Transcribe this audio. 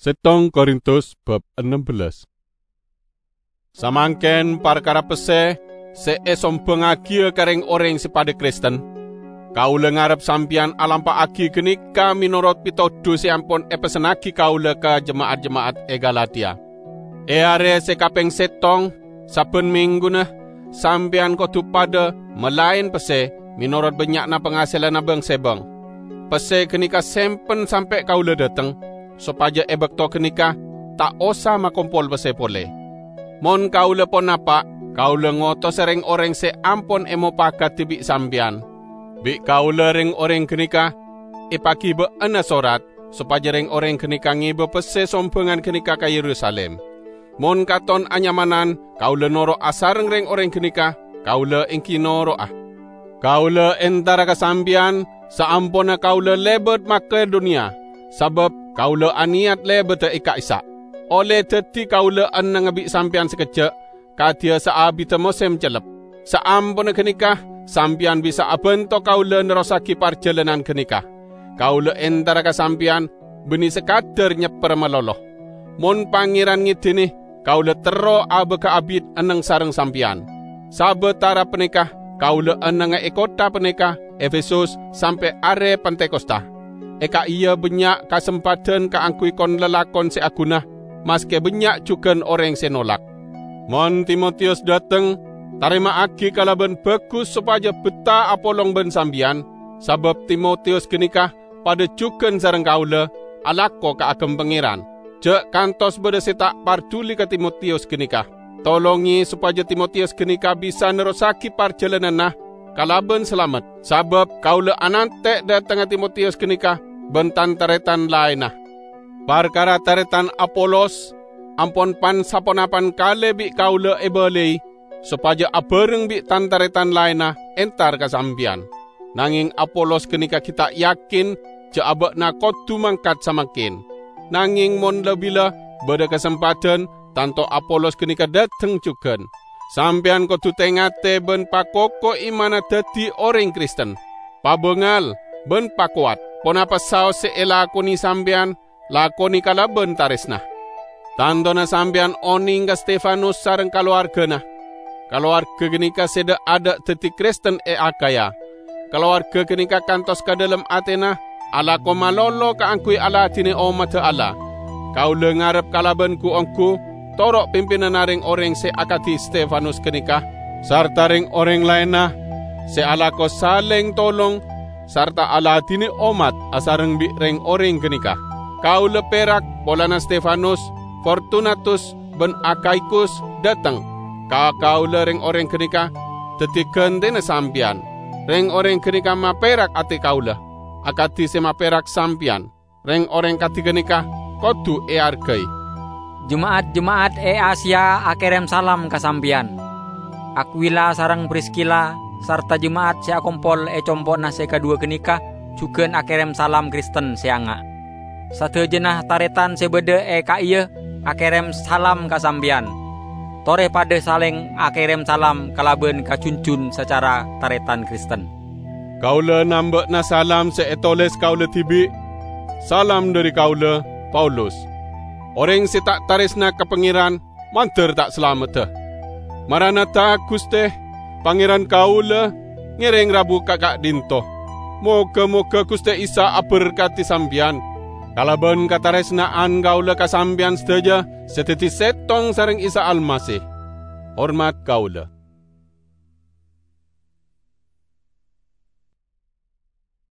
Setong Korintus bab 16. Samangken perkara pese sombongagi kareng orang sepada Kristen. Kaula ngarep sampian alampaagi kenika minorot pitodo ampun pesenagi kaula ke jemaat-jemaat Galatia. Are sekapeng setong saben mingguna sampian kudu pada melain pese minorot banyakna penghasilan abang sebang. Pese kenika sempen sampai kaula dateng supaya ebekto kenika tak osa makumpul pese pole. Mon kaula pon apa kaula ngoto sering orang ampun emo pakat tibik sampian. Bik kaula ring orang kenika ipaki be ana sorat supaya ring orang kenika ngibe pese sombongan kenika ke Yerusalem. Mon katon anyamanan kaula noro asareng ring orang kenika kaula ingki noro Kaula entara kasampian saampona kaula lebet Makedonia sabab kaula aniat lebet ika isa. Oleh teti kaula anang abik sampian sekejap katia saabi temosem celep. Saampona kenika sampian bisa abento kaula nerosaki perjalanan kenika. Kaula entara kasampian beni sekadar nyeper meloloh. Mon pangeran ngidini kaula tero abe ka abid anang sareng sampian. Sabetara penikah kaula anang kota penikah Efesus sampai are Pentekosta. Eka iya banyak kesempatan keangkui kon lelakon seagunah maske banyak juga orang senolak. Mon Timotius dateng tarima aki kalaban bagus supaya beta apolong ben sambian sabab Timotius kenikah pada cuken sareng kaula alako ke agem pangeran. Jek kantos beda setak partuli ke Timotius kenikah. Tolongi supaya Timotius kenika bisa nerosaki perjalanan nah kalaban selamat. Sabab kaula anante datang Timotius kenika bentan taretan lainah. Perkara taretan Apolos ampon pan saponapan kale bi kaula ebelei supaya abereng bi tantaretan lainah entar kasambian. Nanging Apolos kenika kita yakin je abekna kotu mangkat samakin. Nanging mon lebila beda kesempatan tanto Apolos kenika dateng juga. Sampian kudu tengate ben pakoko imana dadi orang Kristen. Pabengal ben pakuat. Ponapa saos seelakoni sampian lakoni kalaben taresna. Tandona sampian oning ka Stefanus sareng keluargana. Keluarga kenika seda ada dadi Kristen Akaya. Keluarga kenika kantos ka dalam Athena ala ko malolo kaangkui ala tine omata ala. Kaula ngarep kalaben ku ongku torok pimpinan ring orang akati Stefanus kenika sarta ring orang lainah alako saling tolong sarta ala dini omat asareng bi ring orang kenika. Kaula perak polana Stefanus, Fortunatus ben Akaikus datang. Kaula ring orang kenika tetikan dena sampian. Ring orang kenika maperak ati kaula. Akati maperak sampian. Ring orang kati kenika kodu argai. Jemaat-jemaat Asia akerem salam kasampian. Aquila sarang Priskila sarta jemaat seakompol compona kedua kenika juga akerem salam Kristen seanga. Satu jenah taretan sebede kaiye akerem salam kasampian. Tore pada saling akerem salam kalaben kacuncun secara taretan Kristen. Kaula nambekna salam seetoles kaula tibi. Salam dari kaula Paulus. Orang tak tarisna ke pangeran, manter tak selamat dah. Maranatha Guste, pangeran kaula, ngereng rabu kakak dinto. Moga-moga Guste Isa aberkati sambian. Kalaban kataresnaan kaula kasambian sedaja, seteti setong sareng Isa Almasih. Hormat kaula.